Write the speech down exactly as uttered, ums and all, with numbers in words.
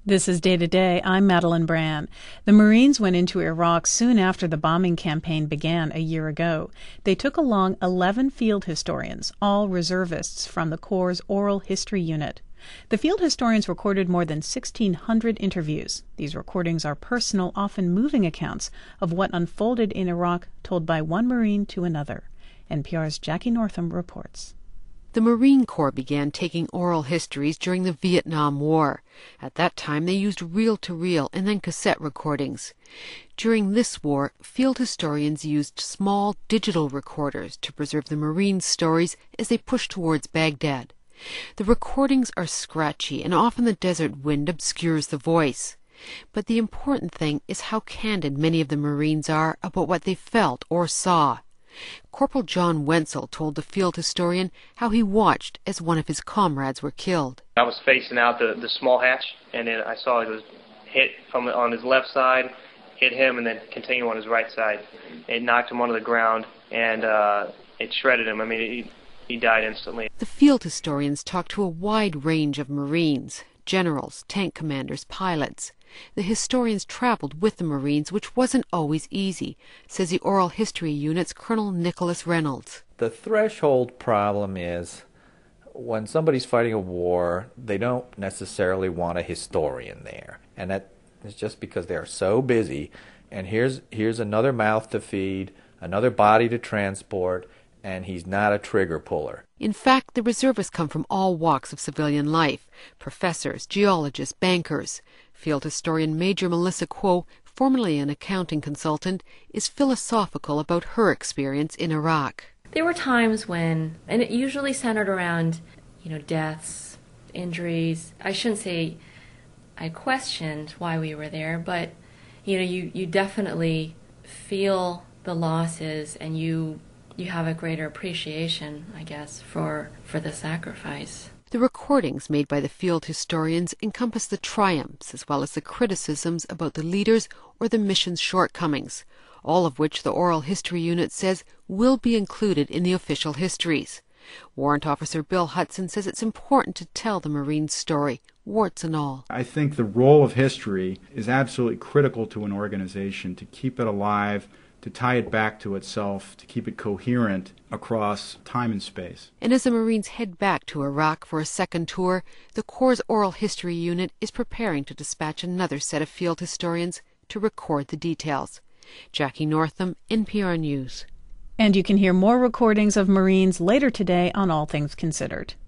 This is Day to Day. I'm Madeline Brand. The Marines went into Iraq soon after the bombing campaign began a year ago. They took along eleven field historians, all reservists from the Corps' Oral History Unit. The field historians recorded more than sixteen hundred interviews. These recordings are personal, often moving accounts of what unfolded in Iraq, told by one Marine to another. N P R's Jackie Northam reports. The Marine Corps began taking oral histories during the Vietnam War. At that time, they used reel-to-reel and then cassette recordings. During this war, field historians used small digital recorders to preserve the Marines' stories as they pushed towards Baghdad. The recordings are scratchy, and often the desert wind obscures the voice. But the important thing is how candid many of the Marines are about what they felt or saw. Corporal John Wenzel told the field historian how he watched as one of his comrades were killed. I was facing out the, the small hatch, and then I saw it was hit from on his left side, hit him, and then continue on his right side. It knocked him onto the ground, and uh, it shredded him. I mean, he, he died instantly. The field historians talked to a wide range of Marines, generals, tank commanders, pilots. The historians traveled with the Marines, which wasn't always easy, says the Oral History Unit's Colonel Nicholas Reynolds. The threshold problem is when somebody's fighting a war, they don't necessarily want a historian there. And that is just because they're so busy. And here's here's another mouth to feed, another body to transport, and he's not a trigger puller. In fact, the reservists come from all walks of civilian life: professors, geologists, bankers. Field historian Major Melissa Kuo, formerly an accounting consultant, is philosophical about her experience in Iraq. There were times when, and it usually centered around, you know, deaths, injuries. I shouldn't say I questioned why we were there, but, you know, you, you definitely feel the losses, and you you have a greater appreciation, I guess, for, for the sacrifice. The recordings made by the field historians encompass the triumphs as well as the criticisms about the leaders or the mission's shortcomings, all of which the Oral History Unit says will be included in the official histories. Warrant Officer Bill Hudson says it's important to tell the Marines' story, warts and all. I think the role of history is absolutely critical to an organization, to keep it alive, to tie it back to itself, to keep it coherent across time and space. And as the Marines head back to Iraq for a second tour, the Corps' Oral History Unit is preparing to dispatch another set of field historians to record the details. Jackie Northam, N P R News. And you can hear more recordings of Marines later today on All Things Considered.